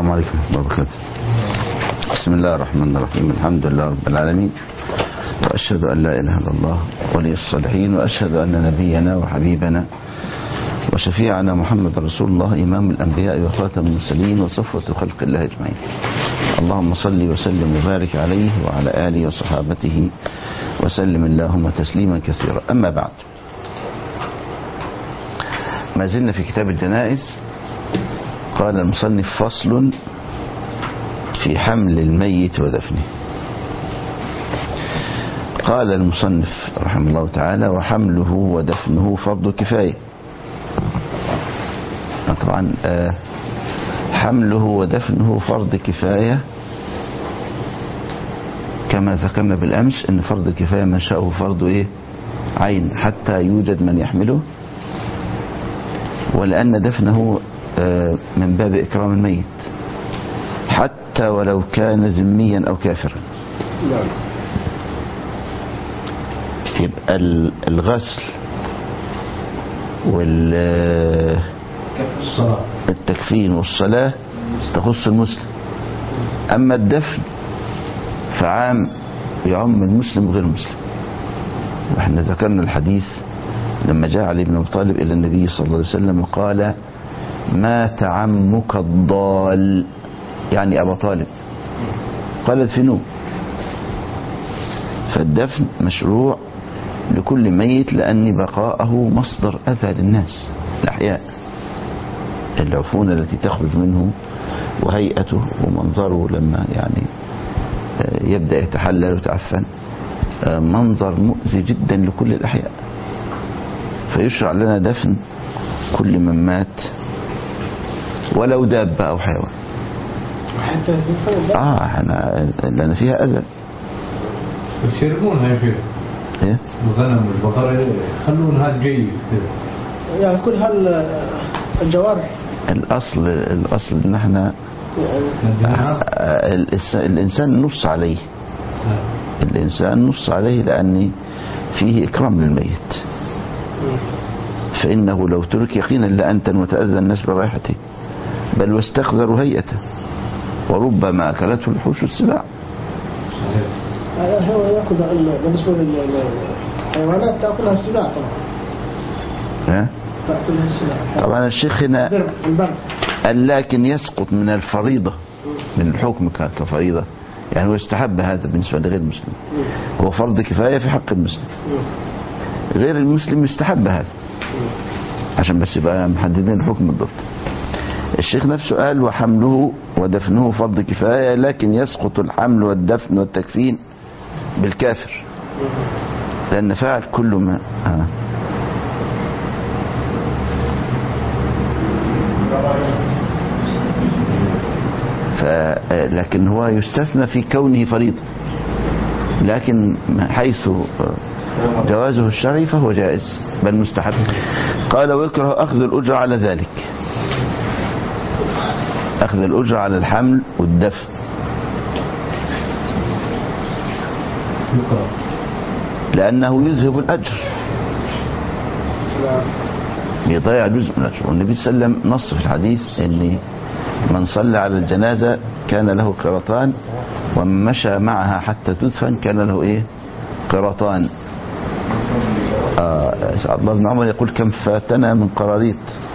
السلام عليكم ورحمة الله وبركاته. بسم الله الرحمن الرحيم. الحمد لله رب العالمين، وأشهد أن لا إله إلا الله ولي الصالحين، وأشهد أن نبينا وحبيبنا وشفيعنا محمد رسول الله إمام الأنبياء وخاتم المرسلين وصفوة خلق الله أجمعين. اللهم صل وسلم وبارك عليه وعلى آله وصحابته وسلم اللهم تسليما كثيرا. أما بعد، ما زلنا في كتاب الجنائز. قال المصنف: فصل في حمل الميت ودفنه. قال المصنف رحمه الله تعالى: وحمله ودفنه فرض كفاية. طبعا حمله ودفنه فرض كفاية، كما ذكرنا بالأمس ان فرض الكفاية منشأه فرض عين حتى يوجد من يحمله، ولأن دفنه من باب إكرام الميت حتى ولو كان ذميا أو كافرا. يبقى الغسل والتكفين والصلاة تخص المسلم، أما الدفن فعام يعم المسلم وغير المسلم. وإحنا ذكرنا الحديث لما جاء علي بن أبي طالب إلى النبي صلى الله عليه وسلم وقال: مات عمك الضال، يعني أبا طالب، قال ادفنوه. فالدفن مشروع لكل ميت، لأن بقاءه مصدر أذى للناس الأحياء. العفونة التي تخرج منه وهيئته ومنظره لما يبدأ يتحلل ويتعفن منظر مؤذي جدا لكل الأحياء، فيشرع لنا دفن كل من مات ولو دابة أو حيوان. لأن فيها أذى. يشربونها يا شيخ، الغنم والبقرة يخلونها جيد يعني كل هالجوارح. الأصل إن احنا الإنسان نص عليه، الإنسان نص عليه لأن فيه إكرام للميت، فإنه لو ترك يقينا لأنتن وتأذى الناس برائحته، بل واستخذروا هيئته، وربما أكلته الحوش السباع. هو يأكل بالنسبة للحيوانات تأكلها السباع طبعا. تأكلها السباع طبعا. الشيخ هنا قال لكن يسقط من الفريضة، من الحكم كفريضة، يعني هو يستحب هذا بالنسبة لغير المسلم، هو فرض كفاية في حق المسلم، غير المسلم يستحب هذا، عشان بس يبقى محددين الحكم بالضبط. الشيخ نفسه قال: وحمله ودفنه فرض كفاية، لكن يسقط الحمل والدفن والتكفين بالكافر، لأن فاعل كل ما لكن هو يستثنى في كونه فريضة، لكن حيث جوازه الشرعي فهو جائز بل مستحب. قال: ويكره أخذ الأجرة على ذلك، أخذ الأجرة على الحمل والدفن، لأنه يذهب الأجر، يضيع جزء من الأجر. والنبي صلى الله عليه وسلم نص في الحديث أن من صلى على الجنازة كان له قراطان، ومن مشى معها حتى تدفن كان له قراطان. عبد الله بن عمر يقول: كم فاتنا من قراريط،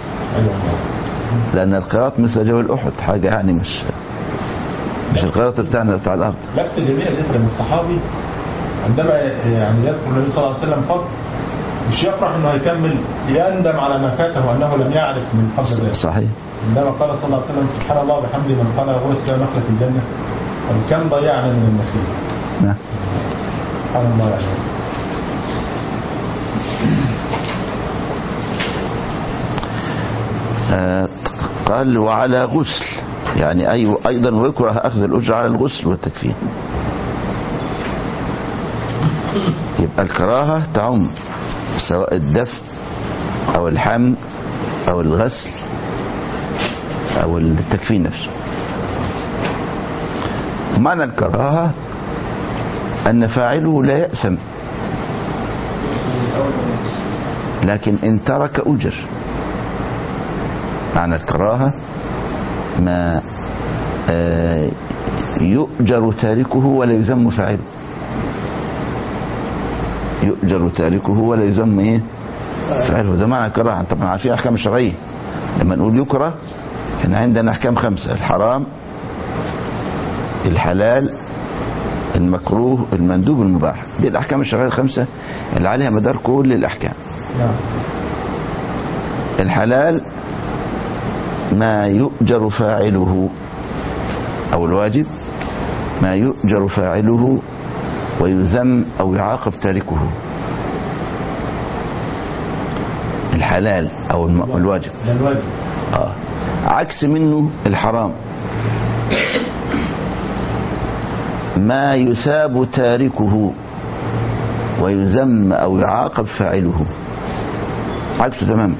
لأن القراط مثل جبل أحد، حاجة يعني مش القراط بتاعنا بتاع الأرض. لفت جميلة جدا من الصحابي عندما يذكر النبي صلى الله عليه وسلم فضل، مش يفرح انه هيكمل، يندم على ما فاته وانه لم يعرف من فضل ذلك. صحيح. عندما قال صلى الله عليه وسلم: سبحان الله وبحمده من قال غرس له نخلة الجنة، كم ضيعنا من النخيل. نعم. سبحان الله يعني. قال: وعلى غسل، يعني أيضا ويكره أخذ الأجرة على الغسل والتكفين. يبقى الكراهة تعم سواء الدفن أو الحمل أو الغسل أو التكفين نفسه. معنى الكراهة أن فاعله لا يأثم، لكن إن ترك أجر. معنى الكراهة ما يؤجر تاركه ولا يذم فاعله. يؤجر تاركه ولا يذم ايه فاعله، ده معنى كراهه. طبعا عارفين احكام الشرعيه لما نقول يكره احنا عندنا احكام 5: الحرام، الحلال، المكروه، المندوب، المباح. دي الاحكام الشرعيه 5 اللي عليها مدار كل الاحكام. الحلال ما يؤجر فاعله، او الواجب ما يؤجر فاعله ويذم او يعاقب تاركه. الحلال او الواجب. عكس منه الحرام ما يثاب تاركه ويذم او يعاقب فاعله. عكسه تماما.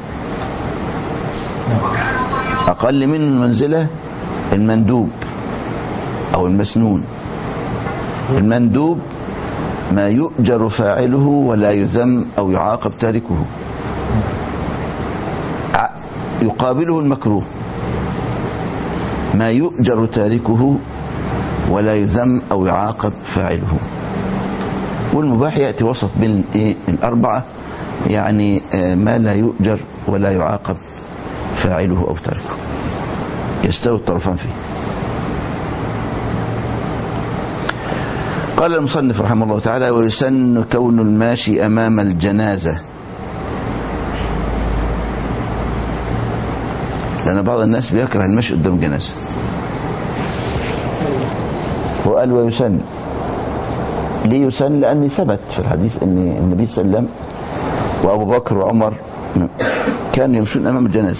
اقل منه المنزلة المندوب او المسنون. المندوب ما يؤجر فاعله ولا يذم او يعاقب تاركه. يقابله المكروه ما يؤجر تاركه ولا يذم او يعاقب فاعله. والمباح يأتي وسط بين الأربعة، يعني ما لا يؤجر ولا يعاقب فاعله أو تاركه، يستوي الطرفان فيه. قال المصنف رحمه الله تعالى: ويسن كون الماشي أمام الجنازة. لأن بعض الناس بيكره المشي قدام جنازة، وقال ويسن. ليه يسن؟ لأن ثبت في الحديث أن النبي صلى الله عليه وسلم وأبو بكر وعمر كانوا يمشون أمام الجنازة،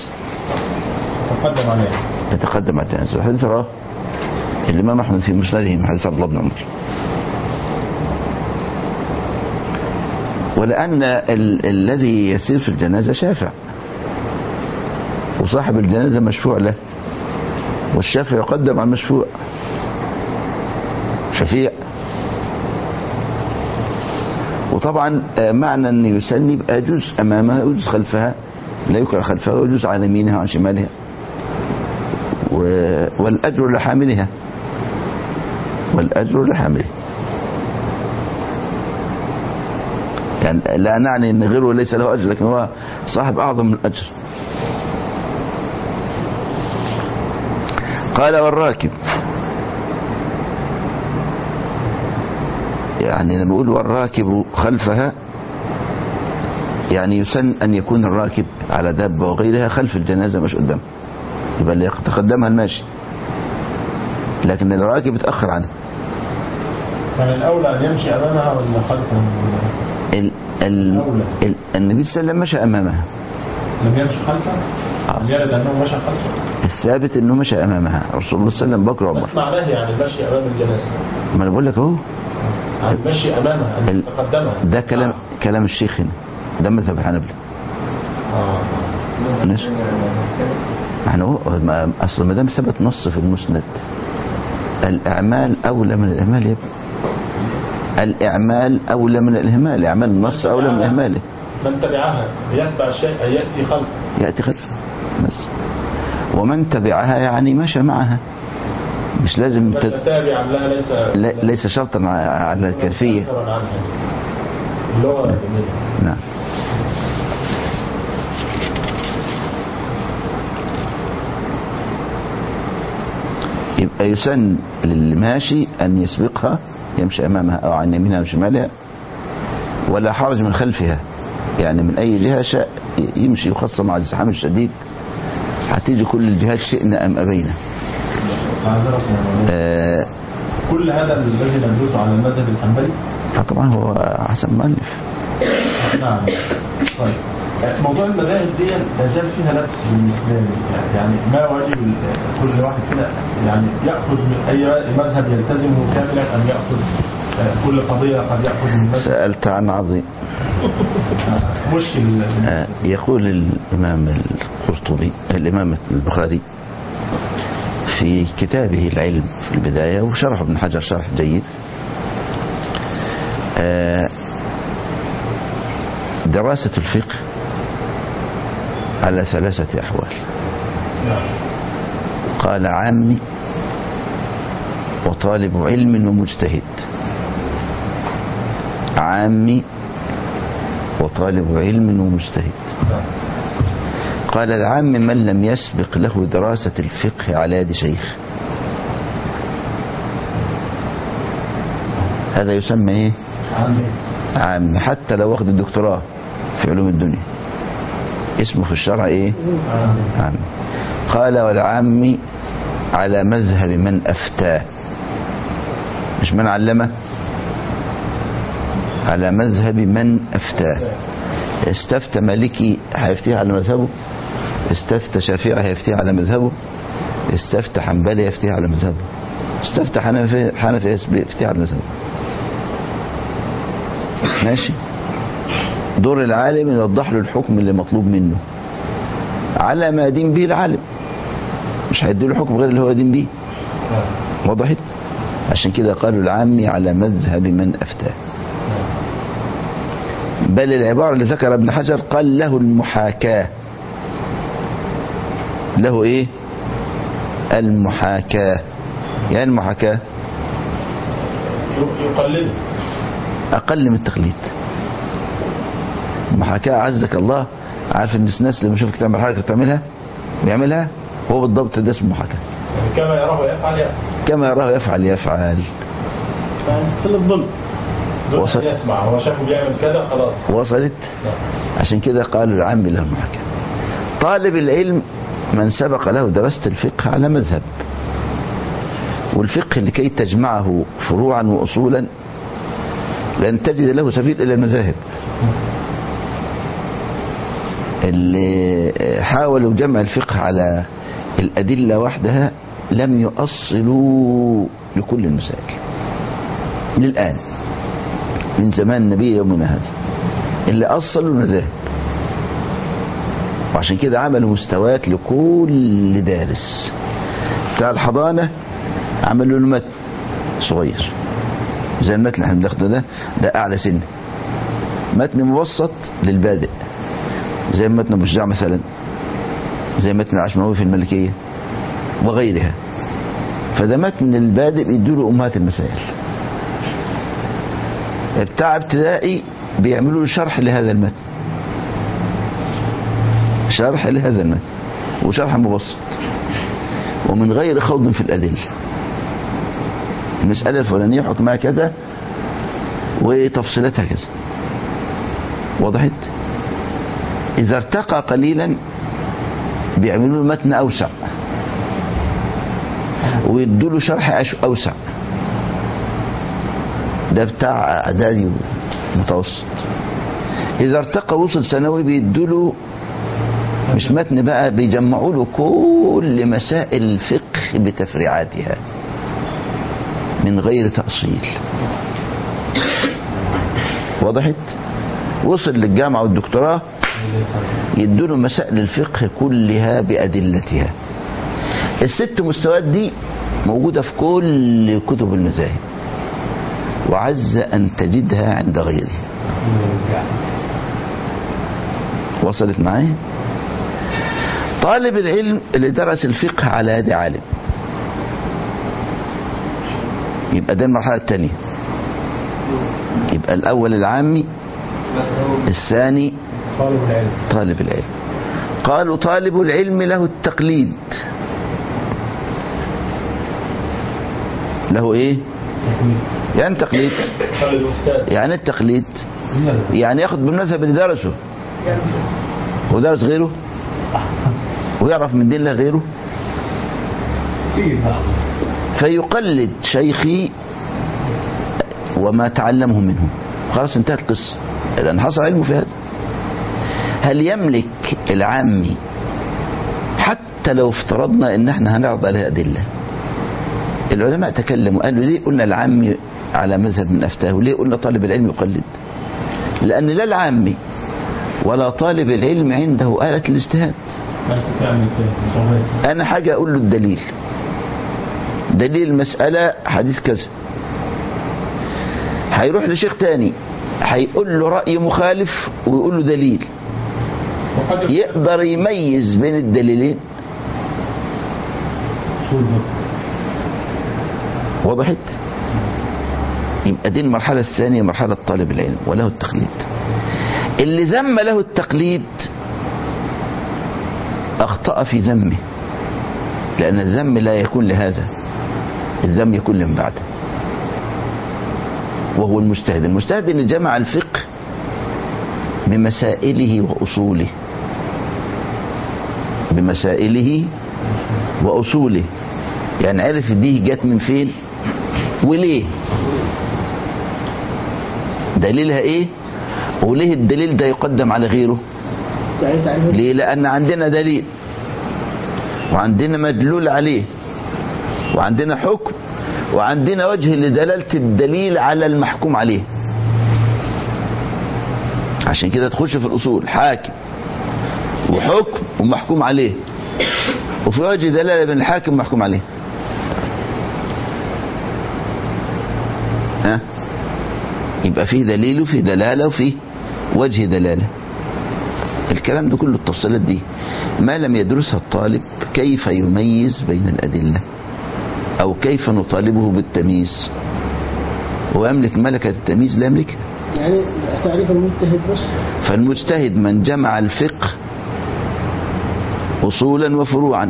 يتقدم على الجنازة. الحديث رواه الإمام أحمد في مسنده من حديث عبد الله بن عمر. ولأن الذي يسير في الجنازة شافع، وصاحب الجنازة مشفوع له، والشافع يقدم على المشفوع، شفيع. وطبعا معنى أن يسن يبقى يجوز أمامها ويجوز خلفها، لا يكره خلفها، ويجوز على يمينها وعن شمالها، والأجر لحاملها، والأجر لحاملها. يعني لا نعني أن غيره ليس له أجر، لكن هو صاحب أعظم من الأجر. قال والراكب، يعني لما بقول والراكب خلفها يعني يسن أن يكون الراكب على دابة وغيرها خلف الجنازة مش قدام، يبقى اللي يتقدمها الماشي، لكن الراكب يتأخر عنها. يعني الأولى أن يمشي أمامها ولا خلفها؟ النبي صلى الله عليه وسلم مشى أمامها، لم يمشي خلفها؟ يرد أنه مشى خلفها؟ الثابت أنه مشى أمامها رسول الله صلى الله عليه وسلم بكر وعمر. بس معناه يعني المشي أمام الجنازة. ما أنا بقول لك أهو، المشي أمامها أن يتقدمها. ده كلام الشيخ هنا، ده مذهب الحنابلة. احنا اصل ما دام ثبت نص في المسند الأعمال أولى من الإهمال. يا ابني الإعمال أولى من الإهمال، إعمال النص أولى من إهماله. من تبعها يتبع الشيء يأتي خلفه، يأتي خلفه بس. ومن تبعها يعني مشى معها، مش لازم تابعا لها، ليس شرطا على الكيفية. نعم. يبقى يسن للماشي أن يسبقها، يمشي أمامها أو عن يمينها أو شمالها، ولا حرج من خلفها، يعني من أي جهة شاء يمشي، وخاصة مع الزحام الشديد هتيجي كل الجهات شئنا أم أبينا. كل هذا الذي ندرسه على المذهب الحنبلي طبعا هو حسن مؤلف. نعم. طيب موضوع المذاهب دي لازال فيها لبس بالنسبه لي، يعني ما واجب كل واحد كده يعني ياخذ من اي مذهب يلتزمه كاملا، ام ياخذ كل قضيه قد ياخذ من مذهب؟ سالت عن عظيم. مشكل. يقول الامام القرطبي، الامام البخاري في كتابه العلم في البدايه، وشرح ابن حجر شرح جيد، دراسة الفقه على 3 أحوال. قال عامي وطالب علم ومجتهد. عامي وطالب علم ومجتهد. قال العام من لم يسبق له دراسة الفقه على يد شيخ. هذا يسمى ايه؟ عام، حتى لو واخد الدكتوراه في علوم الدنيا اسمه في الشرع ايه؟ عام. قال والعام على مذهب من افتاه، مش من علمه، على مذهب من افتاه. استفتى مالكي هيفتيه على مذهبه، استفتى شافعي هيفتيه على مذهبه، استفتى حنبلي هيفتيه على مذهبه، استفتى حنفي هيفتيه على مذهبه. ماشي. دور العالم يوضح له الحكم اللي مطلوب منه على ما دين به العالم، مش هيدي له حكم غير اللي هو دين به. وضحت؟ عشان كده قالوا العامي على مذهب من افتاه. بل العبارة اللي ذكر ابن حجر قال له المحاكاة. له ايه؟ المحاكاة. يعني المحاكاة يقلد اقل من التقليد. المحاكاة عزك الله، عارف ان الناس اللي بيشوفك تعمل حاجة تعملها بيعملها، هو بالضبط ده اسمه محاكاة. كما يراه يفعل كما يراه يفعل. كل الظلم يسمع، هو شافه بيعمل كده خلاص. وصلت؟ عشان كده قالوا العام له المحاكاة. طالب العلم من سبق له دراسة الفقه على مذهب، والفقه لكي تجمعه فروعا وأصولا لن تجد له سبيل إلى المذاهب. اللي حاولوا جمع الفقه على الأدلة وحدها لم يؤصلوا لكل المسائل للآن، من زمان النبي يومنا هذا اللي أصلوا المذاهب. وعشان كده عملوا مستويات لكل دارس. بتاع الحضانة عملوا له متن صغير زي المتن اللي احنا بناخده ده أعلى سن. متن مبسط للبادئ زي متن أبو الشجاع مثلا، زي متن العشماوي في الملكية وغيرها. فده متن البادئ بيدوله أمهات المسائل. بتاع ابتدائي بيعملوا له شرح لهذا المتن، شرح لهذا المتن وشرح مبسط ومن غير خوض في الأدلة. المسألة الفلانية حكمها كذا وتفصيلاتها كذا. وضحت؟ إذا ارتقى قليلا بيعملوا له متن أوسع ويدوا له شرح أوسع. ده بتاع اعدادي ومتوسط. اذا ارتقى وصل ثانوي بيدوا له مش متن بقى، بيجمعوا له كل مسائل الفقه بتفريعاتها من غير تأصيل. وضحت؟ وصل للجامعة والدكتوراه يدوا له مسائل الفقه كلها بأدلتها. الست مستويات دي موجودة في كل كتب المذاهب، وعز أن تجدها عند غيره. وصلت معي؟ طالب العلم اللي درس الفقه على يد عالم يبقى ده المرحلة الثانية. يبقى الأول العامي، الثاني طالب العلم. قالوا طالب العلم له التقليد. له ايه؟ يعني تقليد. يعني التقليد يعني ياخد بالمذهب اللي درسه. هو درس غيره ويعرف من دين الله غيره، فيقلد شيخي وما تعلمه منه. خلاص انتهت القصة، لأن حصل علمه في هذا. هل يملك العامي حتى لو افترضنا ان احنا هنعرض عليه أدلة؟ العلماء تكلموا قالوا ليه قلنا العامي على مذهب من أفتاه، وليه قلنا طالب العلم يقلد؟ لأن لا العامي ولا طالب العلم عنده آلة الاجتهاد. أنا حاجة أقول له الدليل، دليل المسألة حديث كذا، هيروح لشيخ تاني هيقول له رأي مخالف ويقول له دليل، يقدر يميز بين الدليلين؟ وضحت؟ يبقى دي المرحلة الثانية، مرحلة طالب العلم وله التقليد. اللي ذم له التقليد أخطأ في ذمه، لأن الذم لا يكون لهذا، الذم يكون لمن بعده، وهو المجتهد. المجتهد اللي جمع الفقه بمسائله وأصوله، بمسائله وأصوله، يعني عرف دي جت من فين وليه، دليلها ايه، وليه الدليل ده يقدم على غيره. ليه؟ لأن عندنا دليل وعندنا مدلول عليه وعندنا حكم وعندنا وجه لدلالة الدليل على المحكوم عليه. عشان كده تخش في الأصول حاكم وحكم ومحكوم عليه، وفي وجه دلالة بين الحاكم ومحكوم عليه. ها؟ يبقى فيه دليل وفيه دلالة وفيه وجه دلالة. الكلام ده كله التفصيلات دي ما لم يدرسها الطالب كيف يميز بين الأدلة أو كيف نطالبه بالتمييز. ويملك ملكة التمييز لا يملكها. يعني تعريف المجتهد بس. فالمجتهد من جمع الفقه أصولا وفروعا،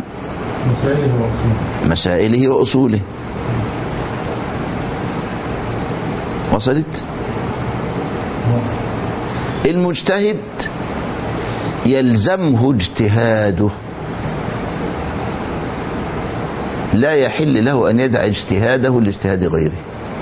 مسائله وأصوله. وصلت؟ المجتهد يلزمه اجتهاده، لا يحل له أن يدع اجتهاده لاجتهاد غيره،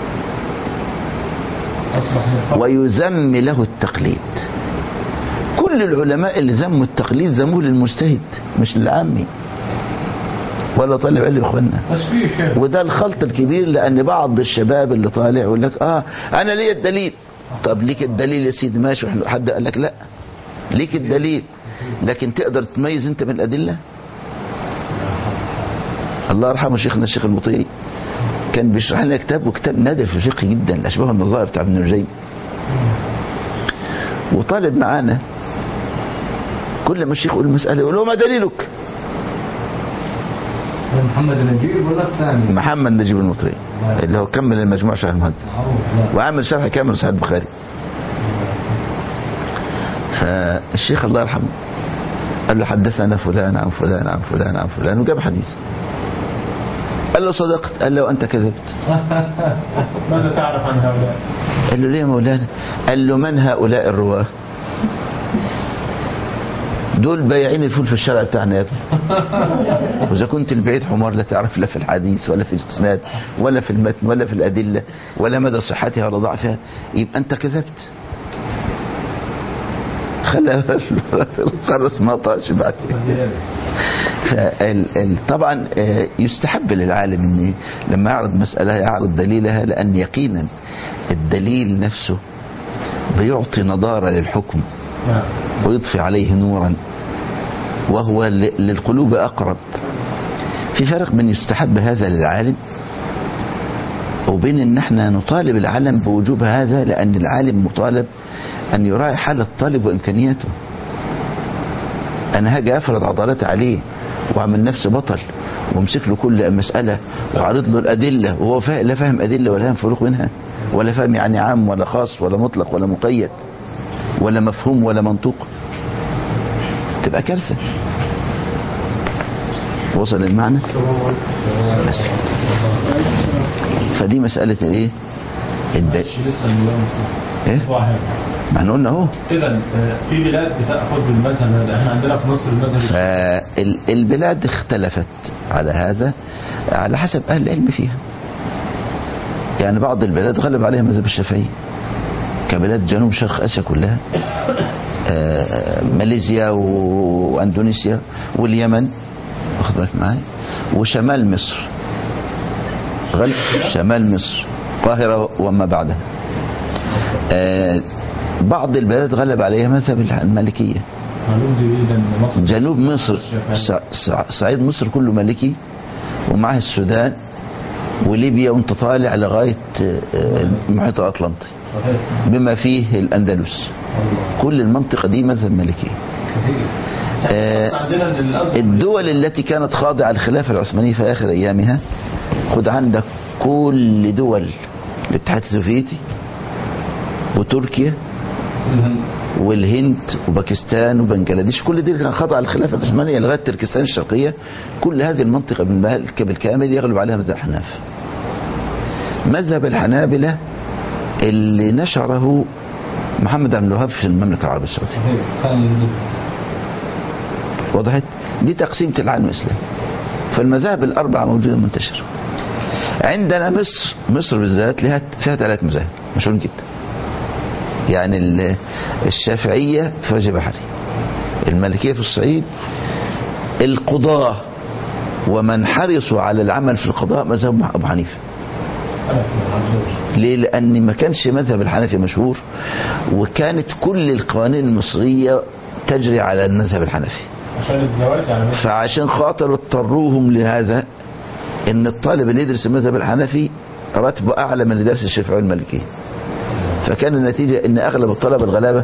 ويذم له التقليد. كل العلماء اللي ذموا التقليد ذموه للمجتهد مش للعامي ولا طالب علم. اخوانا وده الخلط الكبير، لأن بعض الشباب اللي طالع يقول لك أنا ليه الدليل. طب ليك الدليل يا سيدي ماشي، حد قال لك لا، ليك الدليل، لكن تقدر تميز انت من الأدلة؟ الله يرحمه شيخنا الشيخ المطيري كان بيشرح لنا كتاب، وكتاب نادر في الفقه جدا، الأشباه والنظائر بتاع ابن الجيم. وطالب معانا كل ما الشيخ يقول المسألة يقول له ما دليلك؟ محمد نجيب ولا الثاني؟ محمد نجيب المطيري اللي هو كمل المجموع شرح المهذب وعمل شرح كامل صحيح البخاري. فالشيخ الله يرحمه قال له حدثنا فلان عن فلان عن فلان عن فلان، وجاب حديث. قال له صدقت. قال له أنت كذبت. ماذا تعرف عن هؤلاء؟ قال له ليه يا مولانا؟ قال له من هؤلاء الرواه؟ دول بايعين الفول في الشارع بتاعنا يا ابني. وإذا كنت البعيد حمار لا تعرف لا في الحديث ولا في الاسناد ولا في المتن ولا في الأدلة ولا مدى صحتها ولا ضعفها، يبقى أنت كذبت. خلى القرص ما طاش بعد. طبعا يستحب للعالم ان لما يعرض مسألة يعرض دليلها، لأن يقينا الدليل نفسه بيعطي نضارة للحكم ويضفي عليه نورا، وهو للقلوب أقرب. في فرق من يستحب هذا للعالم وبين ان احنا نطالب العالم بوجوب هذا، لأن العالم مطالب أن يراعي حال الطالب وإمكانياته. أنا هاجي أفرض عضلات عليه وأعمل نفسي بطل وامسك له كل مسألة وعرض له الأدلة وهو لا فاهم أدلة ولا فاهم فروق منها ولا فاهم يعني عام ولا خاص ولا مطلق ولا مقيد ولا مفهوم ولا منطوق، تبقى كارثة. وصل المعنى؟ بس. فدي مسألة ايه؟ ايه؟ ما احنا قلنا اهو. اذا في بلاد بتاخذ بالمذهب هذا، احنا عندنا في مصر المذهب. البلاد اختلفت على هذا على حسب اهل العلم فيها. يعني بعض البلاد غلب عليها مذهب الشافعي كبلاد جنوب شرق اسيا كلها، ماليزيا واندونيسيا واليمن، واخد بالك معايا، وشمال مصر، غلب شمال مصر القاهرة وما بعدها. بعض البلاد غلب عليها مذهب المالكية. جنوب مصر صعيد مصر كله مالكي، ومعه السودان وليبيا وانت طالع لغاية المحيط الأطلنطي بما فيه الأندلس، كل المنطقة دي مذهب مالكي. الدول التي كانت خاضعة الخلافة العثمانية في آخر أيامها، خد عندك كل دول الاتحاد السوفيتي وتركيا والهند وباكستان وبنجلاديش، كل دي كان خاضعة للخلافة العثمانية لغاية تركستان الشرقية. كل هذه المنطقة بالكامل يغلب عليها مذهب الحناف. مذهب الحنابلة اللي نشره محمد عبد الوهاب في المملكة العربية السعودية. وضحت؟ دي تقسيمة العالم الإسلامي. فالمذاهب الأربعة موجودة منتشرة. عندنا مصر بالذات فيها 3 مذاهب مشهورين جدا. يعني الشافعية في وجه بحري، المالكية في الصعيد، القضاة ومن حرصوا على العمل في القضاء مذهب أبو حنيفة. ليه؟ لأن ما كانش مذهب الحنفي مشهور، وكانت كل القوانين المصرية تجري على المذهب الحنفي، فعشان خاطر اضطروهم لهذا ان الطالب اللي يدرس المذهب الحنفي راتبه اعلى من اللي درس الشافعي والمالكي. فكان النتيجة ان اغلب الطلبة الغلابة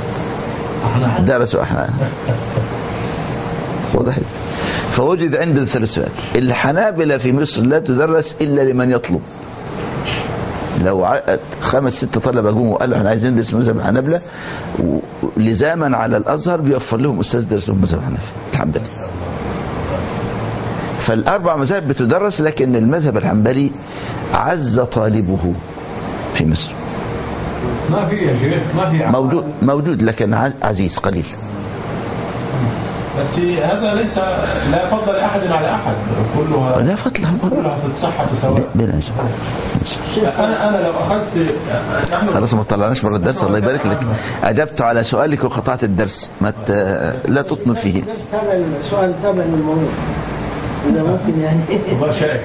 درسوا احنا. وضحت؟ فوجد عندنا 3 سؤال. الحنابلة في مصر لا تدرس الا لمن يطلب. لو 5-6 طلبة جم وقالوا احنا عايزين ندرس مذهب الحنابلة لزاما على الازهر بيوفر لهم استاذ درس لهم مذهب الحنفي الحمد لله. فالأربع مذاهب بتدرس، لكن المذهب الحنبلي عز طالبه في مصر. ما في يا شيخ، ما في موجود لكن عزيز قليل. بس هذا ليس لا فضل أحد على أحد، كلها لا فضل كلها في الصحة سواء. أنا لو أخذت خلاص ما طلعناش بره الدرس. الله يبارك لك، أجبت على سؤالك وقطعت الدرس. لا تطنب فيه. سؤال تابع للموضوع إذا ممكن يعني. الله شاكر.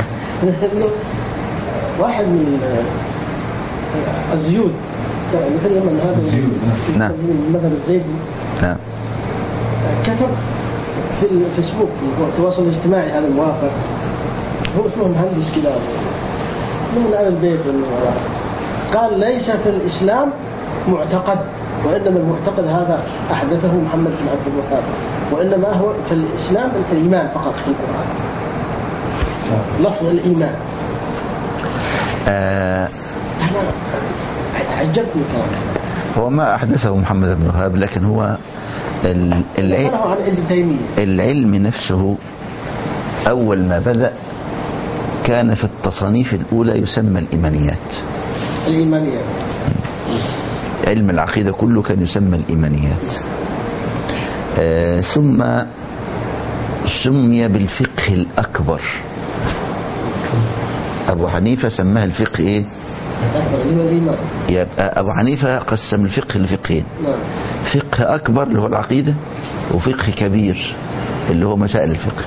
واحد من الزيود في اليمن هذا، نعم، مثلا الزيدي، نعم، كتب في الفيسبوك التواصل الاجتماعي هذا المواقع، هو اسمه مهندس كذا من على البيت، قال ليس في الإسلام معتقد، وإنما المعتقد هذا أحدثه محمد بن عبد الوهاب، وإنما هو في الإسلام الإيمان فقط في القرآن، لفظ الإيمان. أنا عجبني كلامه. هو ما أحدثه محمد بن وهاب، لكن هو العلم نفسه أول ما بدأ كان في التصانيف الأولى يسمى الإيمانيات. علم العقيدة كله كان يسمى الإيمانيات. ثم سمي بالفقه الأكبر. أبو حنيفة سماه الفقه إيه؟ يبقى أبو حنيفة قسم الفقه لفقهين، فقه أكبر اللي هو العقيدة، وفقه كبير اللي هو مسائل الفقه.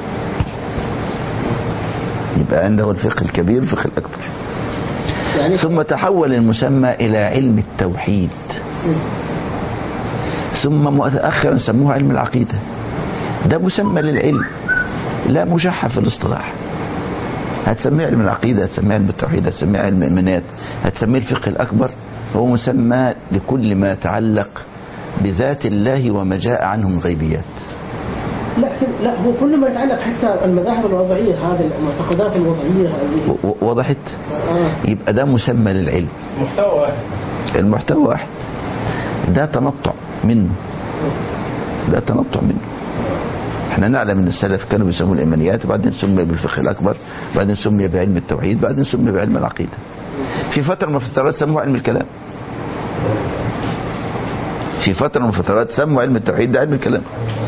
يبقى عنده الفقه الكبير والفقه الأكبر. ثم تحول المسمى إلى علم التوحيد، ثم مؤخرا سموه علم العقيدة. ده مسمى للعلم لا مشحف في الاصطلاح. هتسميه علم العقيدة، هتسميه علم التوحيد، هتسميه علم الإيمانيات، هتسميه الفقه الأكبر. هو مسمى لكل ما يتعلق بذات الله وما جاء عنه من غيبيات. لا هو كل ما يتعلق حتى المذاهب الوضعية، هذه المعتقدات الوضعية هذه. وضحت؟ يبقى ده مسمى للعلم. محتوى واحد. المحتوى واحد. ده تنطع منه. احنا نعلم ان السلف كانوا بيسموا الإيمانيات، وبعدين سمي بالفقه الأكبر، بعدين سمي بعلم التوحيد، بعدين سمي بعلم العقيدة. في فترة من الفترات سموه علم الكلام. في فترة من الفترات سموا علم التوحيد ده علم الكلام.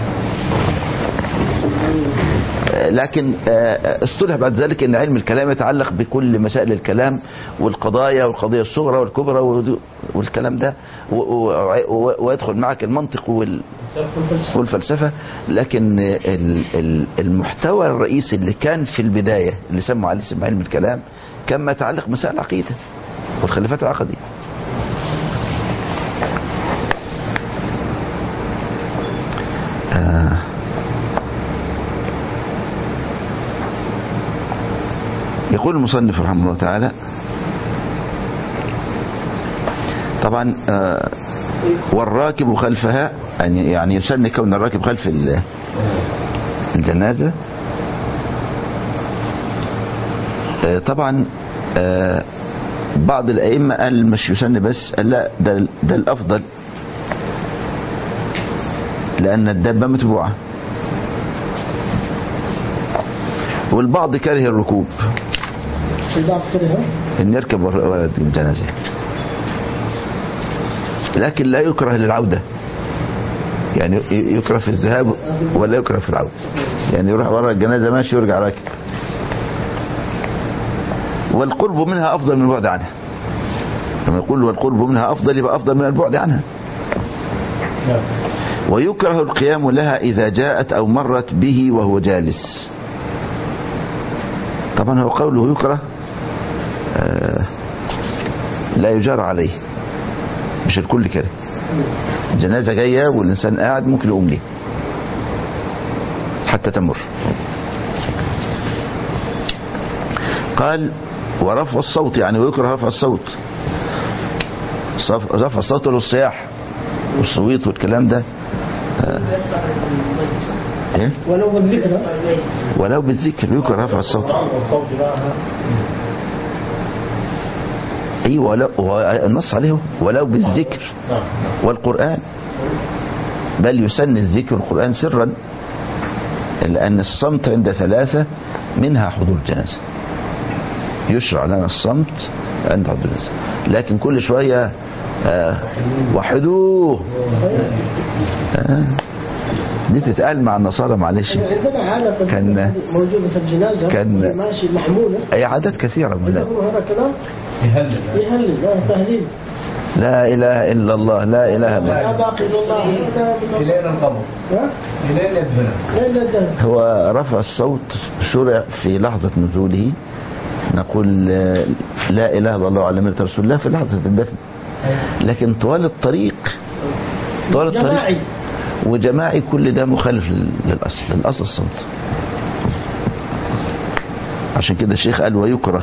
لكن اصطلح بعد ذلك ان علم الكلام يتعلق بكل مسائل الكلام والقضايا والقضية الصغرى والكبرى والكلام ده، ويدخل معك المنطق والفلسفة. لكن المحتوى الرئيسي اللي كان في البداية اللي سموا عليه اسم علم الكلام كان ما يتعلق بمسائل العقيدة والخلافات العقدية. يقول المصنف رحمه الله تعالى طبعا والراكب خلفها، يعني يسن كون الراكب خلف الجنازة طبعا بعض الأئمة قال مش يسن بس، قال لا ده الأفضل، لأن الدابة متبوعة. والبعض كره الركوب، البعض كره ان يركب ولد الجنازة، لكن لا يكره للعودة، يعني يكره في الذهاب ولا يكره في العودة، يعني يروح ورا الجنازة ماشي ويرجع راكب. والقرب منها أفضل من البعد عنها، لما يقول والقرب منها أفضل يبقى أفضل من البعد عنها. ويكره القيام لها إذا جاءت أو مرت به وهو جالس. طبعا هو قوله يكره لا يجار عليه، مش الكل كده. الجنازة جاية والإنسان قاعد ممكن يقوم ليه حتى تمر. قال ورفع الصوت، يعني ويكره رفع الصوت، رفع الصوت والصياح والصويت والكلام ده. إيه؟ ولو بالذكر يكره رفع الصوت. ايوه، النص عليه ولو بالذكر والقرآن، بل يسن الذكر والقرآن سرا، لأن الصمت عند ثلاثة منها حضور الجنازة. يشرع لنا الصمت عند حضور الجنازة، لكن كل شوية وحدوه دي تتقال مع النصارى، معلش. عندنا عادة كان موجودة في الجنازة، كان ماشي محمولة، أي عادات كثيرة من هذا كلام يهلل تهليل لا إله إلا الله، لا إله إلا الله، باقي الله إلينا القبر إلينا الدهر. هو رفع الصوت شرع في لحظة نزوله، نقول لا إله إلا الله على ملة رسول الله في لحظة الدفن، لكن طوال الطريق جماعي وجماعي كل ده مخالف للأصل الصمت. عشان كده الشيخ قال ويكره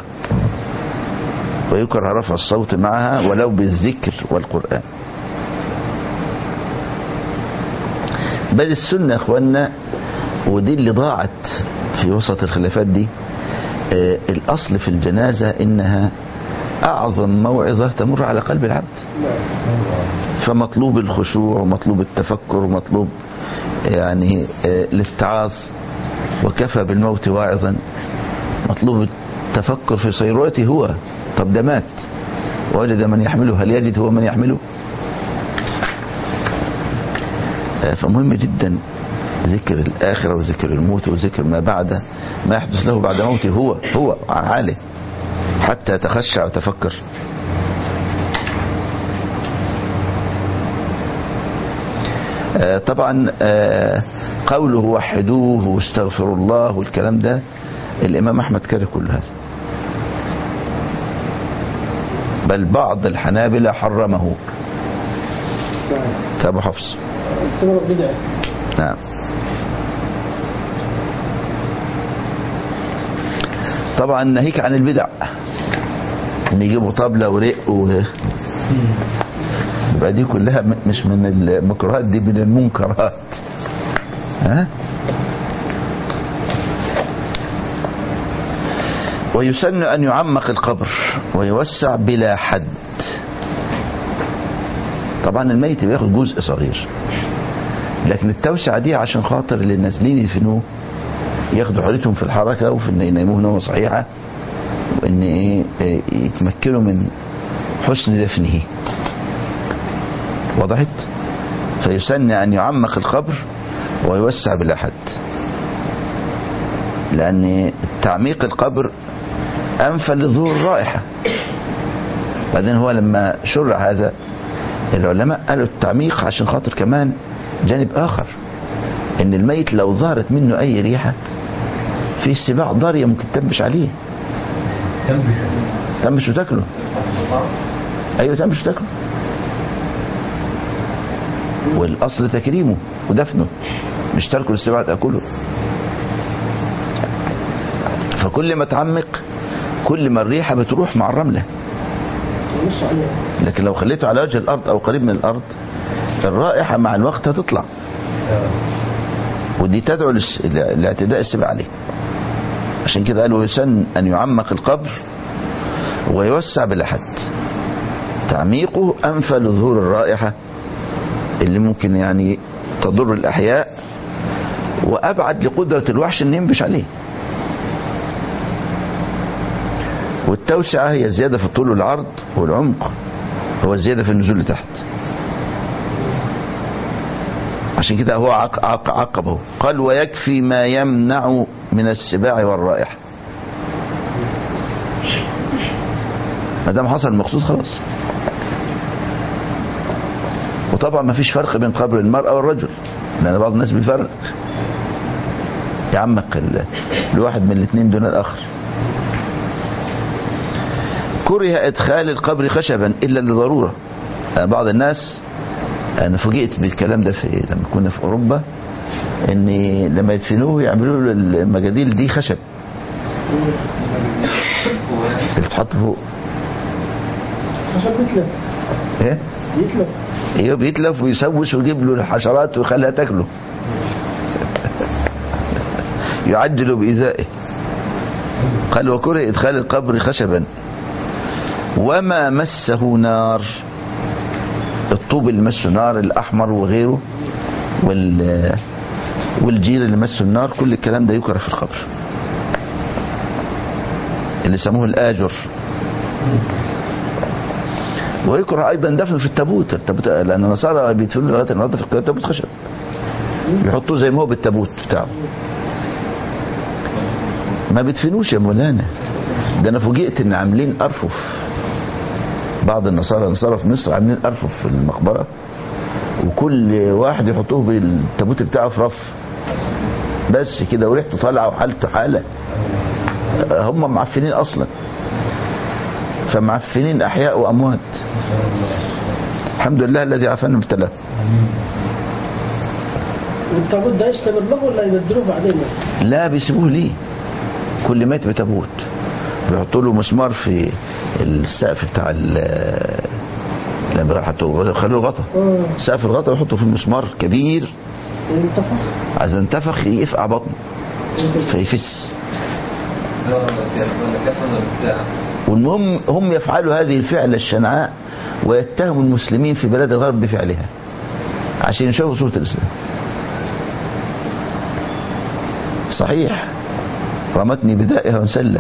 رفع الصوت معها ولو بالذكر والقرآن. بل السنة يا اخوانا، ودي اللي ضاعت في وسط الخلافات دي، الأصل في الجنازة إنها أعظم موعظة تمر على قلب العبد، فمطلوب الخشوع ومطلوب التفكر ومطلوب يعني الاستعاذ، وكفى بالموت واعظا، مطلوب التفكر في صيروته هو. طب ده مات ووجد من يحمله، هل يجد هو من يحمله؟ فمهم جدا ذكر الآخرة وذكر الموت وذكر ما بعد ما يحدث له بعد موته هو عن حاله، حتى يتخشع وتفكر. طبعا قوله وحدوه واستغفروا الله والكلام ده، الإمام أحمد كره كل هذا، بل بعض الحنابلة حرمه كأبو حفص. نعم. طبعا ناهيك عن البدع، ان يجيبوا طبلة ورق يبقى دي كلها مش من المكروهات، دي من المنكرات. ويسن أن يعمق القبر ويوسع بلا حد. طبعا الميت بياخد جزء صغير، لكن التوسعة دي عشان خاطر اللي نازلين يدفنوه ياخدوا حريتهم في الحركة وفي ان يناموه نومه صحيحة، وان يتمكنوا من حسن دفنه. وضحت؟ فيسن أن يعمق القبر ويوسع بلا حد، لأن تعميق القبر أنفى لظهور الرائحة. بعدين هو لما شرع هذا العلماء قالوا التعميق عشان خاطر كمان جانب آخر، إن الميت لو ظهرت منه أي ريحة في السباع ضارية ممكن تنبش عليه، تنبش وتاكله. أيوة تنبش وتاكله، والأصل تكريمه ودفنه، مش تركه للسباع تأكله. فكل ما تعمق كل ما الريحة بتروح مع الرملة، لكن لو خليته على وجه الأرض أو قريب من الأرض الرائحة مع الوقت هتطلع، ودي تدعو لاعتداء السباع عليه. عشان كده قالوا يسن أن يعمق القبر ويوسع بالأحد. تعميقه أنفى لظهور الرائحة اللي ممكن يعني تضر الأحياء، وأبعد لقدرة الوحش أن ينبش عليه. والتوسعة هي زيادة في الطول والعرض، والعمق هو زيادة في النزول لتحت. عشان كده هو عقبه قال ويكفي ما يمنع من السباع والرائحة. ما دام حصل المقصود خلاص. وطبعا ما فيش فرق بين قبر المرأة والرجل، لأن بعض الناس بيفرق يعمق الواحد من الاثنين دون الآخر. كره إدخال القبر خشبا إلا لضرورة. بعض الناس، أنا فوجئت بالكلام ده لما كنا في أوروبا، إن لما يدفنوه يعملوا له المجاديل دي خشب اللي تحط فوق. خشب بيتلف. إيه؟ بيتلف. ايوه بيتلف ويسوس ويجيب له الحشرات ويخليها تاكله. يعجل بإيذائه. قال وكره إدخال القبر خشبا وما مسه نار. الطوب اللي مسه نار، الأحمر وغيره، والجير اللي مسه النار، كل الكلام ده يكره في القبر، اللي سموه الآجر. ويكره أيضا دفن في التابوت، لأن النصارى بيدفنوا لغاية النهارده في التابوت خشب، يحطوه زي ما هو بالتابوت بتاعه. ما بيدفنوش يا مولانا. ده أنا فوجئت إن عاملين أرفف، بعض النصارى في مصر عاملين أرفف في المقبرة، وكل واحد يحطوه بالتابوت بتاعه في رف بس كده، وريحته طالعة وحالته حالة. هم معفنين أصلا، فمعفنين أحياء وأموات. الحمد لله الذي عافانا ابتلاه. والتابوت ده يستمر له ولا يبدلوه بعدين؟ لا بيسيبوه ليه، كل ميت بتابوت بيحطوا له مسمار في السقف بتاع لما راحوا خلوه غطا، سقف الغطا يحطوا فيه مسمار كبير، إذا انتفخ يفقع بطنه فيفس. والمهم هم يفعلوا هذه الفعلة الشنعاء ويتهموا المسلمين في بلاد الغرب بفعلها عشان يشوفوا صورة الإسلام. صحيح رمتني بدائها وانسلت.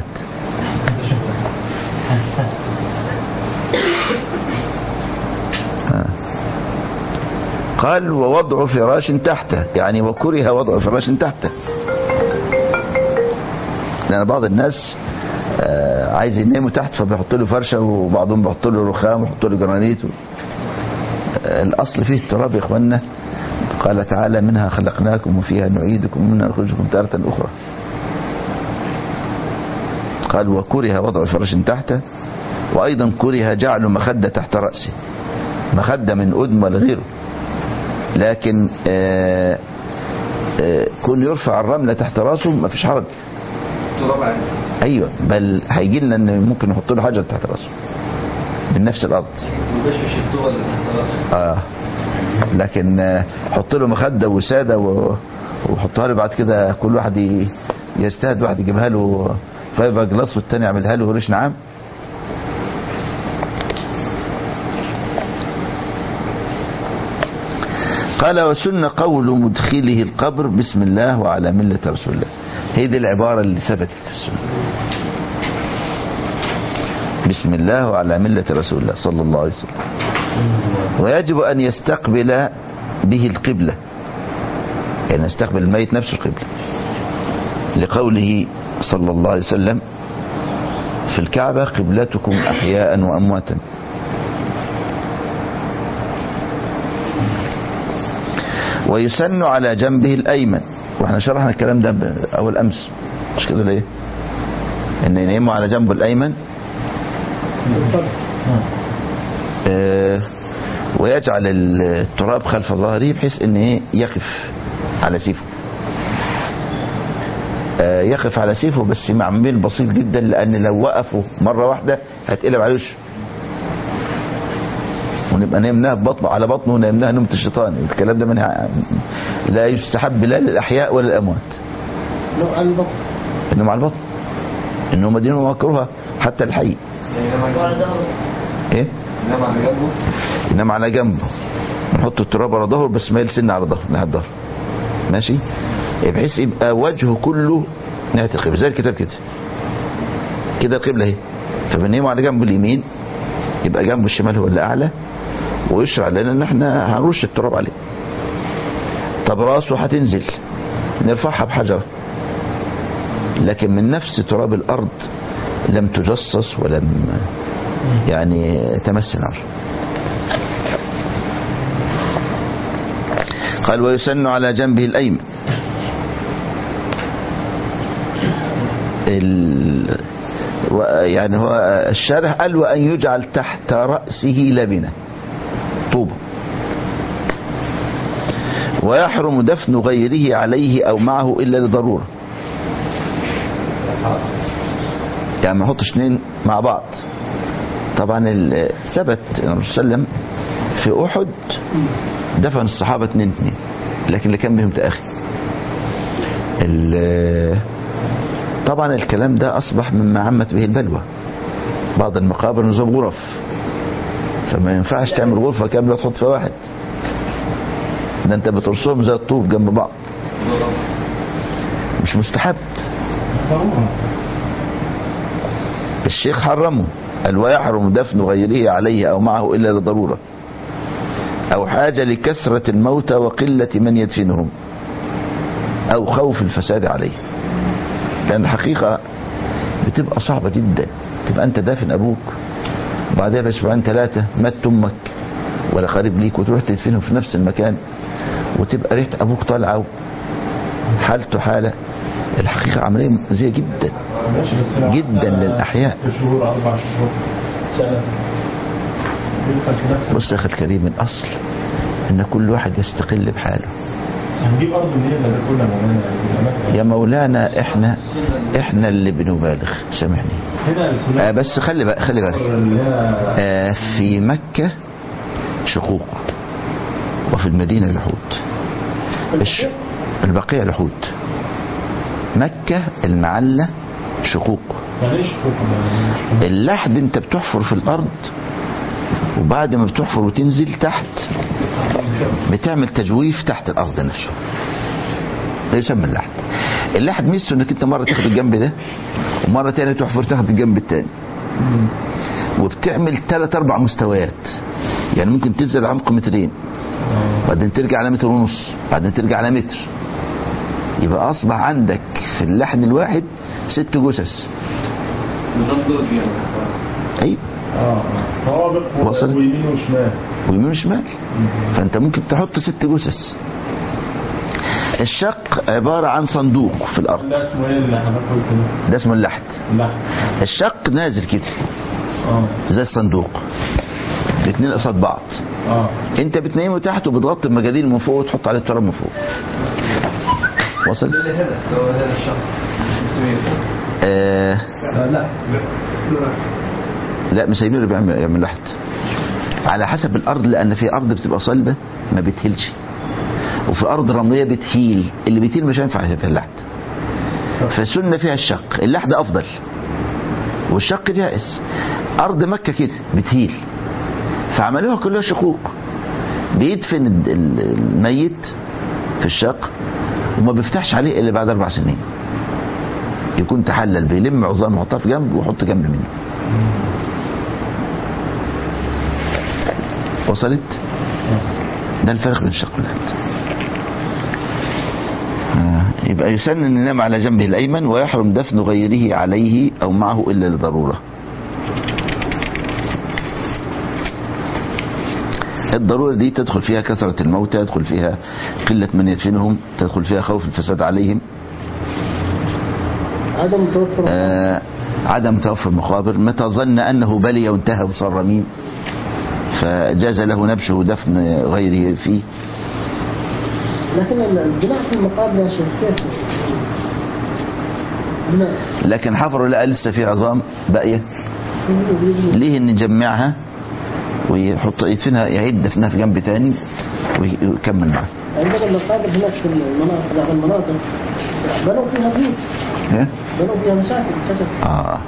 قال ووضع فراش تحته، يعني وكره وضع فراش تحته، لأن بعض الناس عايز يناموا تحت فبيحط له فرشة، وبعضهم بيحط له رخام ويحط له جرانيت. الأصل فيه التراب يا إخواننا. قال تعالى منها خلقناكم وفيها نعيدكم ومنها نخرجكم تارة أخرى. قال وكره وضع فراش تحته، وأيضا كره جعل مخدة تحت رأسه، مخدة من أدم ولا غيره، لكن كل يرفع الرملة تحت رأسه ما فيش حرج. ايوه، بل هيجي لنا ان ممكن نحط له حاجه تحت راسه من نفس الارض. لكن حط له مخده وساده وحطها له بعد كده، كل واحد يجتهد، واحد يجيبها له فايبر جلاس والثاني يعملها له ريش نعام. قال وسن قول مدخله القبر بسم الله وعلى ملة رسول الله. هي دي العبارة اللي ثبتت في السنة، بسم الله وعلى ملة رسول الله صلى الله عليه وسلم. ويجب أن يستقبل به القبلة، يعني يستقبل الميت نفسه القبلة، لقوله صلى الله عليه وسلم في الكعبة قبلتكم أحياء وأمواتا. ويسن على جنبه الأيمن، واحنا شرحنا الكلام ده أول أمس مش كده ليه؟ إن يناموا على جنبه الأيمن. ويجعل التراب خلف ظهره بحيث إن يقف على سيفه، يقف على سيفه بس مع ميل بسيط جدا، لأن لو وقفوا مرة واحدة هتقلب على وشه، ونبقى نمناها ببطنه على بطنه ونمناها نومة الشيطان. الكلام ده لا يستحب لا للأحياء ولا للأموات. نوم على البطن. نوم على البطن انه مدينه مكروهه حتى الحي. ايه انما على جنبه نحط التراب على ظهره بس ما يلسن على ظهره ناحيه الظهر ماشي، بحيث يبقى وجهه كله ناحيه القبله زي الكتاب كده كده القبله اهي، فبنيمه على جنبه اليمين يبقى جنبه الشمال هو اللي اعلى، ويشرع لنا ان احنا هنرش التراب عليه. طب راسه هتنزل نرفعها بحجر، لكن من نفس تراب الارض لم تجصص ولم يعني تمس نار. قال ويسن على جنبه الايمن يعني هو الشارح قال وأن يجعل تحت رأسه لبنة طوبة، ويحرم دفن غيره عليه أو معه إلا لضرورة. يعني ما يحطش اثنين مع بعض. طبعا ثبت النبي صلى الله عليه وسلم في أحد دفن الصحابة اثنين لكن اللي كان بهم تأخي. طبعا الكلام ده أصبح مما عمت به البلوى، بعض المقابر نظام غرف، فما ينفعش تعمل غرفة كاملة تحط فيها واحد، ده انت بترصهم زي الطوب جنب بعض، مش مستحب. الشيخ حرمه قال ويحرم دفن غيره عليه أو معه إلا لضرورة أو حاجة لكثرة الموتى وقلة من يدفنهم أو خوف الفساد عليه. لأن الحقيقة بتبقى صعبة جدا، تبقى أنت دافن أبوك وبعدها بأسبوعين 3 مات أمك ولا قريب ليك وتروح تدفنهم في نفس المكان وتبقى ريحة أبوك طالعة حالته حالة. الحقيقة عملية مؤذية جدا جدا للأحياء. بص يا أخي الكريم، الأصل أن كل واحد يستقل بحاله. هنجيب أرض منين ده كله يا مولانا؟ احنا اللي بنبالغ، سامحني. بس خلي بالك في مكة شقوق وفي المدينة لحود، البقيع لحود. مكة المعلة شقوق. اللحد انت بتحفر في الارض وبعد ما بتحفر وتنزل تحت بتعمل تجويف تحت الارض نفسه، ده يسمى اللحد. اللحد ميزته انك انت مرة تاخد الجنب ده ومرة تانية تحفر تاخد الجنب التاني، وبتعمل 3-4 مستويات. يعني ممكن تنزل عمق 2 متر بعدين ترجع على 1.5 متر بعدين ترجع على 1 متر، يبقى اصبح عندك في اللحن الواحد 6 جثث. ايوه وصل ويمين وشمال، فانت ممكن تحط 6 جثث. الشق عبارة عن صندوق في الارض، ده اسمه اللحد. الشق نازل كده زي الصندوق، 2 قصاد بعض. انت بتنيمه تحت وبتغطي المجاديل من فوق وتحط عليه التراب من فوق. وصل؟ لا مش سايبينه يعمل لحد على حسب الارض، لان في ارض بتبقى صلبه ما بتهيلش، وفي ارض رمليه بتهيل، اللي بتهيل مش هينفع في اللحد. فالسنه فيها الشق، اللحد افضل والشق جائز. ارض مكه كده بتهيل فعملوها كلها شقوق، بيدفن الميت في الشق وما بيفتحش عليه الا بعد 4 سنين، يكون تحلل، بيلم عظام يحطها في جنب ويحط جنب منه. وصلت؟ ده الفرق بين الشق واللحد. يبقى يسن ان ينام على جنبه الايمن، ويحرم دفن غيره عليه او معه الا لضروره. الضرورة دي تدخل فيها كثرة الموتى، تدخل فيها قلة من يدفنهم، تدخل فيها خوف الفساد عليهم، عدم توفر المقابر. متى ظن أنه بلي وانتهى وصار رميم فجاز له نبشه دفن غيره فيه. لكن البناء في المقابر يا شيخ كيف؟ لكن حفروا لقى لسه في عظام باقية، ليه نجمعها ويحط يدفنها، يعيد دفنها في جنب تاني ويكمل معها. عندنا المقابر هناك في المناطق بنوا فيها بيوت. بنوا فيها مساكن كتب.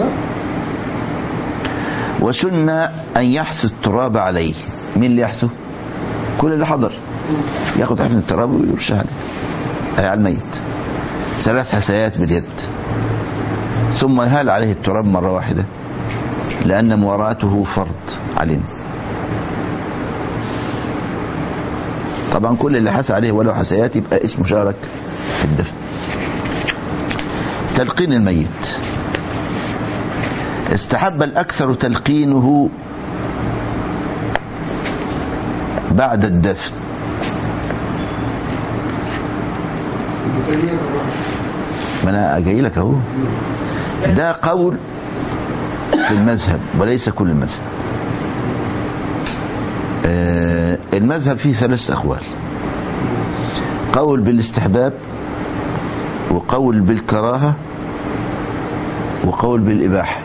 وسن أن يحث التراب عليه. مين اللي يحثه؟ كل اللي حضر ياخد حفن التراب ويرشها على الميت 3 حثيات باليد، ثم يهال عليه التراب مرة واحدة، لأن مواراته فرض علينا. طبعا كل اللي حث عليه ولو حثيات يبقى اسمه شارك في الدفن. تلقين الميت. استحب الأكثر تلقينه بعد الدفن. ما أنا جاي لك أهو. ده قول في المذهب وليس كل المذهب. المذهب فيه 3 أقوال: قول بالاستحباب، وقول بالكراهة، وقول بالإباحة.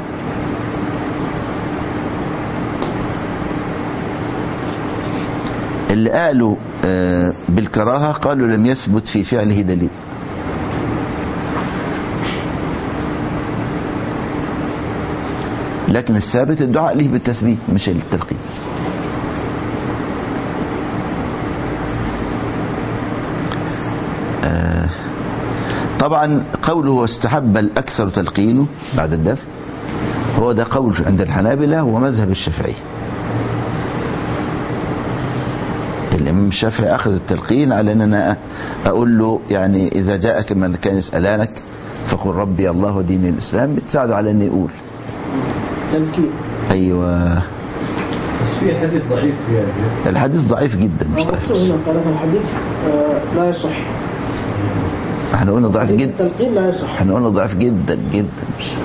اللي قالوا بالكراهة قالوا لم يثبت في فعله دليل، لكن الثابت الدعاء له بالتثبيت مش التلقين. طبعا قوله واستحب الأكثر تلقينه بعد الدفن هو ده قول عند الحنابلة ومذهب الشافعي. الإمام الشافعي أخذ التلقين على أن أنا أقول له يعني إذا جاءك من كان يسألانك فقل ربي الله ودين الإسلام، بتساعده على أن يقول تلقين. أيوة. بس في حديث ضعيف في هذا. الحديث ضعيف جدا مش ضعيف. الحديث لا يصح. احنا قلنا ضعيف جدا. التلقين لا يصح. احنا قلنا ضعيف جدا جدا.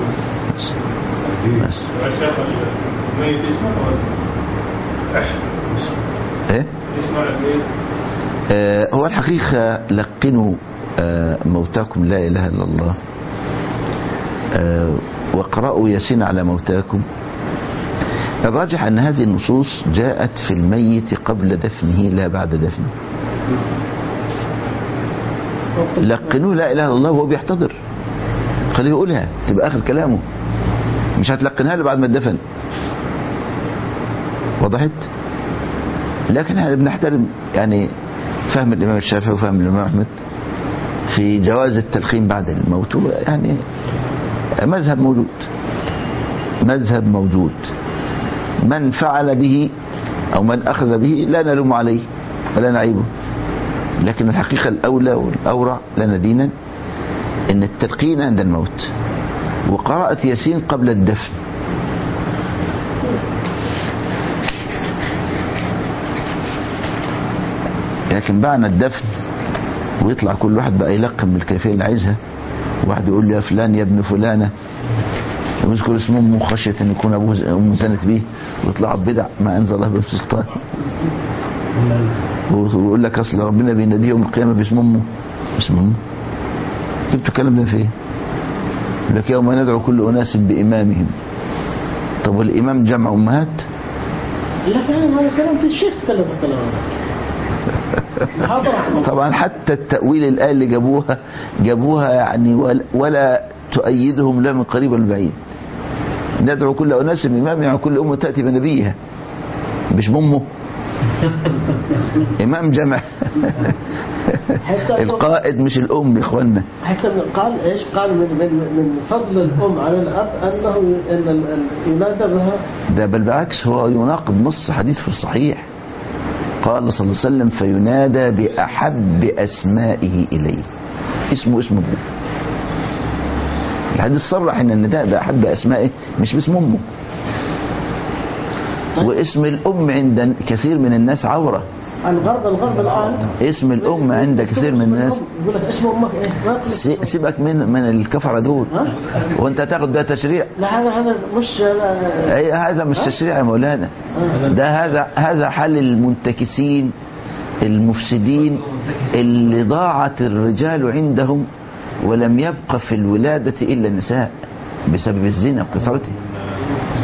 بس ايه هو الحقيقة لقنوا موتاكم لا إله إلا الله، وقرأوا ياسين على موتاكم. الراجح أن هذه النصوص جاءت في الميت قبل دفنه لا بعد دفنه. لقنوه لا إله إلا الله وهو بيحتضر، خليه يقولها تبقى آخر كلامه، مش هتلقنها له بعد ما اتدفن. وضحت؟ لكن احنا بنحترم يعني فهم الإمام الشافعي وفهم الإمام أحمد في جواز التلقين بعد الموت، يعني مذهب موجود، مذهب موجود. من فعل به أو من أخذ به لا نلوم عليه ولا نعيبه، لكن الحقيقة الأولى والأورع لنا دينا إن التلقين عند الموت وقراءة ياسين قبل الدفن. لكن بعد الدفن ويطلع كل واحد بقى يلقن بالكيفية اللي عايزها، واحد يقول لي يا فلان يا ابن فلانة ويذكر اسمه أمه خشية أن يكون أبوه أمه زنت به، ويطلع بدع ما أنزل الله بسلطان، ويقول لك أصل ربنا بيناديه يوم القيامة باسم أمه. اسم أمه جبت الكلام ده فيه؟ لك يوم ندعو كل أناس بإمامهم. طب والإمام جمع أمهات؟ لا فعلا هذا كلام في الشيخ كلام طبعا حتى التأويل الآية اللي جابوها يعني ولا تؤيدهم لا من قريب ولا بعيد. ندعو كل أناس بإمامهم، يعني كل أمة تأتي بنبيها مش بأمه. إمام جمع القائد مش الأم يا إخوانا. حتى قال إيش؟ قال من فضل الأم على الأب أنه ينادى بها. ده بل بالعكس هو يناقض نص حديث في الصحيح، قال صلى الله عليه وسلم فينادى بأحب أسمائه إليه، اسمه اسم أبوه. الحديث صرح إن النداء بأحب أسمائه مش باسم أمه. واسم الأم عند كثير من الناس عورة. الغرب الآن اسم الأم عند كثير من الناس. يقول لك اسم أمك إيه؟ سيبك من الكفرة دول، وأنت تاخد ده تشريع. لا هذا مش هذا مش تشريع يا مولانا. ده هذا حل المنتكسين المفسدين اللي ضاعت الرجال عندهم ولم يبقى في الولادة إلا النساء بسبب الزنا وكثرته.